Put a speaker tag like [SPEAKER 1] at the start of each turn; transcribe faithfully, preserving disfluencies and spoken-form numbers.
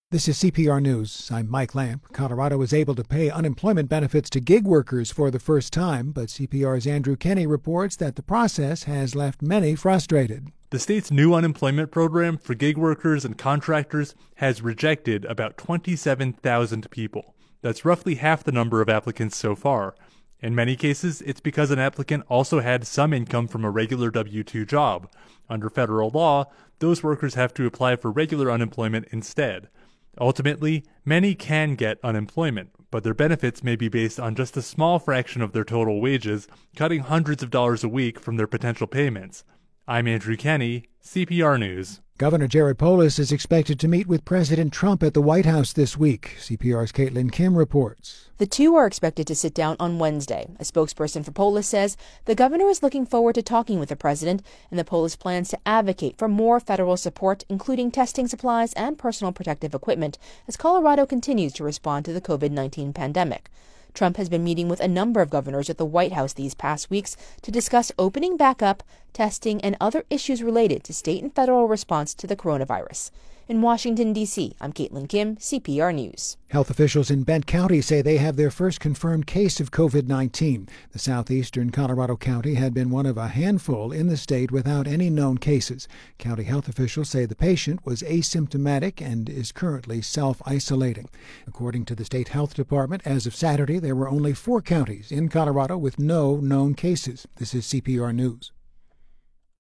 [SPEAKER 1] This is C P R News. I'm Mike Lamp. Colorado was able to pay unemployment benefits to gig workers for the first time, but C P R's Andrew Kenney reports that the process has left many frustrated.
[SPEAKER 2] The state's new unemployment program for gig workers and contractors has rejected about twenty-seven thousand people. That's roughly half the number of applicants so far. In many cases, it's because an applicant also had some income from a regular W two job. Under federal law, those workers have to apply for regular unemployment instead. Ultimately, many can get unemployment, but their benefits may be based on just a small fraction of their total wages, cutting hundreds of dollars a week from their potential payments. I'm Andrew Kenney, C P R News.
[SPEAKER 1] Governor Jared Polis is expected to meet with President Trump at the White House this week. C P R's Caitlin Kim reports.
[SPEAKER 3] The two are expected to sit down on Wednesday. A spokesperson for Polis says the governor is looking forward to talking with the president, and the Polis plans to advocate for more federal support, including testing supplies and personal protective equipment, as Colorado continues to respond to the covid nineteen pandemic. Trump has been meeting with a number of governors at the White House these past weeks to discuss opening back up, testing, and other issues related to state and federal response to the coronavirus. In Washington, D C, I'm Caitlin Kim, C P R News.
[SPEAKER 1] Health officials in Bent County say they have their first confirmed case of covid nineteen. The southeastern Colorado county had been one of a handful in the state without any known cases. County health officials say the patient was asymptomatic and is currently self-isolating. According to the state health department, as of Saturday, there were only four counties in Colorado with no known cases. This is C P R News.